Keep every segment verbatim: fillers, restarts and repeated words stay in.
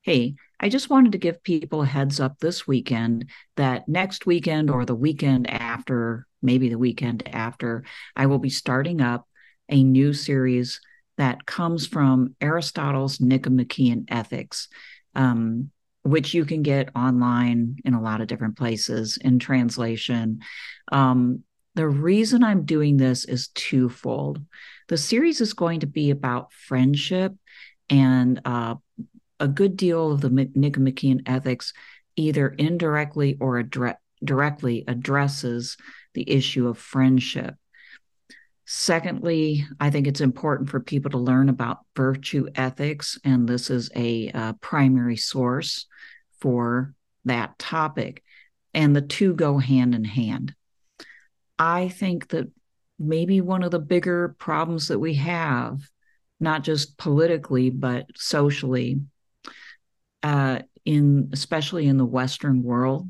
Hey, I just wanted to give people a heads up this weekend that next weekend or the weekend after, maybe the weekend after, I will be starting up a new series that comes from Aristotle's Nicomachean Ethics, um, which you can get online in a lot of different places in translation. Um, the reason I'm doing this is twofold. The series is going to be about friendship and uh, a good deal of the Nicomachean Ethics either indirectly or addre- directly addresses the issue of friendship. Secondly, I think it's important for people to learn about virtue ethics, and this is a uh, primary source for that topic. And the two go hand in hand. I think that maybe one of the bigger problems that we have, not just politically, but socially, uh, in especially in the Western world,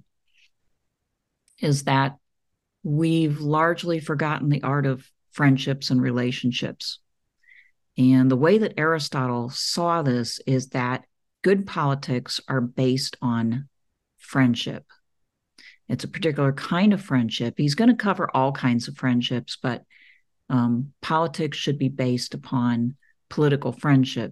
is that we've largely forgotten the art of friendships and relationships. And the way that Aristotle saw this is that good politics are based on friendship. It's a particular kind of friendship. He's going to cover all kinds of friendships, but um, politics should be based upon political friendship.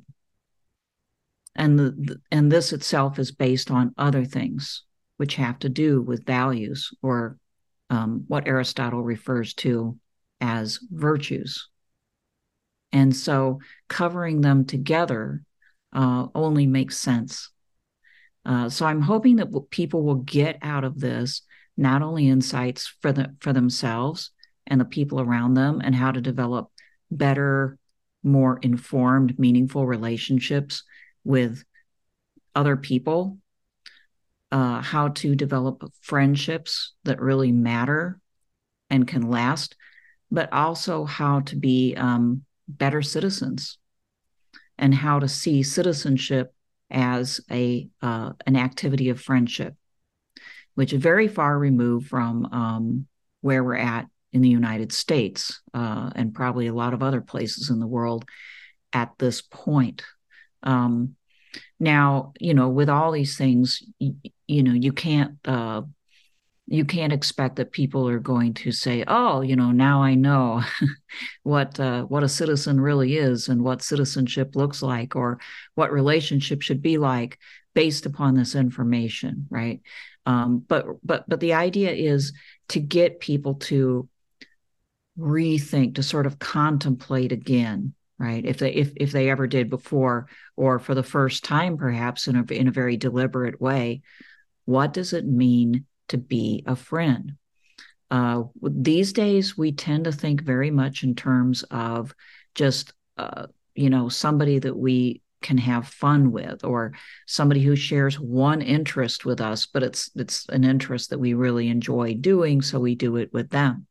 And the, and this itself is based on other things which have to do with values, or um, what Aristotle refers to as virtues. And so covering them together uh, only makes sense. Uh, so I'm hoping that people will get out of this not only insights for the for themselves and the people around them, and how to develop better, more informed, meaningful relationships with other people, uh, how to develop friendships that really matter and can last, but also how to be um, better citizens, and how to see citizenship as a uh, an activity of friendship, which is very far removed from um, where we're at in the United States, uh, and probably a lot of other places in the world at this point. Um, now, you know, with all these things, you, you know, you can't uh, you can't expect that people are going to say, "Oh, you know, now I know what uh, what a citizen really is and what citizenship looks like, or what relationship should be like based upon this information," right? Um, but but but the idea is to get people to rethink, to sort of contemplate again, right? If they if if they ever did before, or for the first time, perhaps in a in a very deliberate way, what does it mean to be a friend? Uh, these days, we tend to think very much in terms of just, uh, you know, somebody that we can have fun with, or somebody who shares one interest with us, but it's it's an interest that we really enjoy doing, so we do it with them.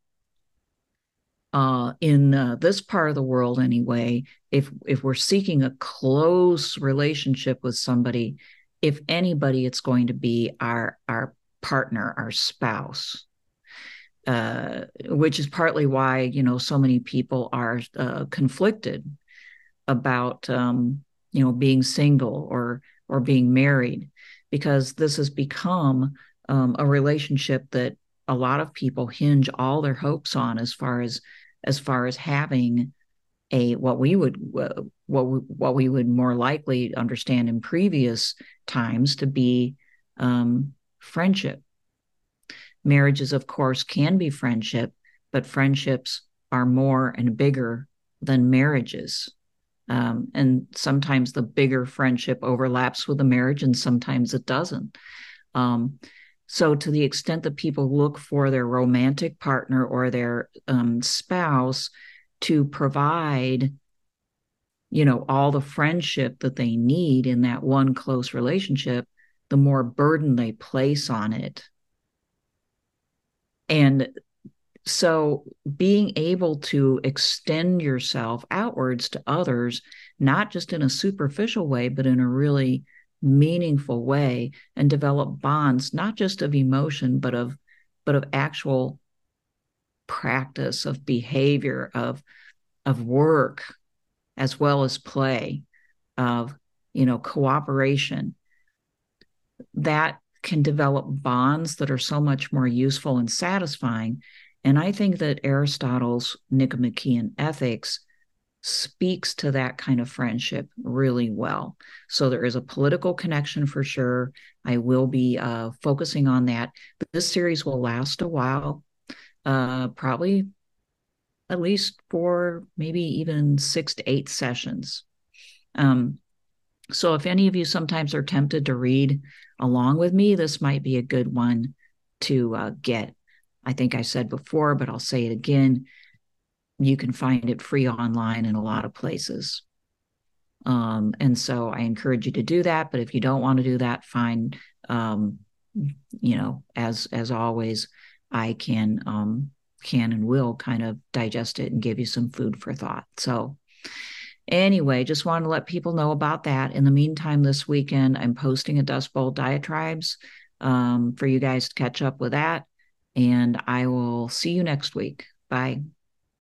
Uh, in uh, this part of the world, anyway, if if we're seeking a close relationship with somebody, if anybody, it's going to be our our partner, our spouse, uh, which is partly why, you know, so many people are uh, conflicted about, um, you know, being single or or being married, because this has become um, a relationship that a lot of people hinge all their hopes on, as far as as far as having a what we would uh, what we, what we would more likely understand in previous times to be um, friendship. Marriages, of course, can be friendship, but friendships are more and bigger than marriages. Um, and sometimes the bigger friendship overlaps with the marriage, and sometimes it doesn't. Um, so, to the extent that people look for their romantic partner or their um, spouse to provide, you know, all the friendship that they need in that one close relationship, the more burden they place on it. And so being able to extend yourself outwards to others, not just in a superficial way, but in a really meaningful way, and develop bonds, not just of emotion, but of but of actual practice, of behavior, of of work, as well as play, of, you know, cooperation. that can develop bonds that are so much more useful and satisfying. And I think that Aristotle's Nicomachean Ethics speaks to that kind of friendship really well. So there is a political connection for sure. I will be uh, focusing on that. This series will last a while, uh, probably at least for maybe even six to eight sessions. Um, so if any of you sometimes are tempted to read along with me, this might be a good one to uh, get. I think I said before, but I'll say it again. You can find it free online in a lot of places. Um, and so I encourage you to do that. But if you don't want to do that, fine. Um, you know, as as always, I can um, can and will kind of digest it and give you some food for thought. So anyway, just wanted to let people know about that. In the meantime, this weekend, I'm posting a Dust Bowl Diatribes um, for you guys to catch up with that. And I will see you next week. Bye.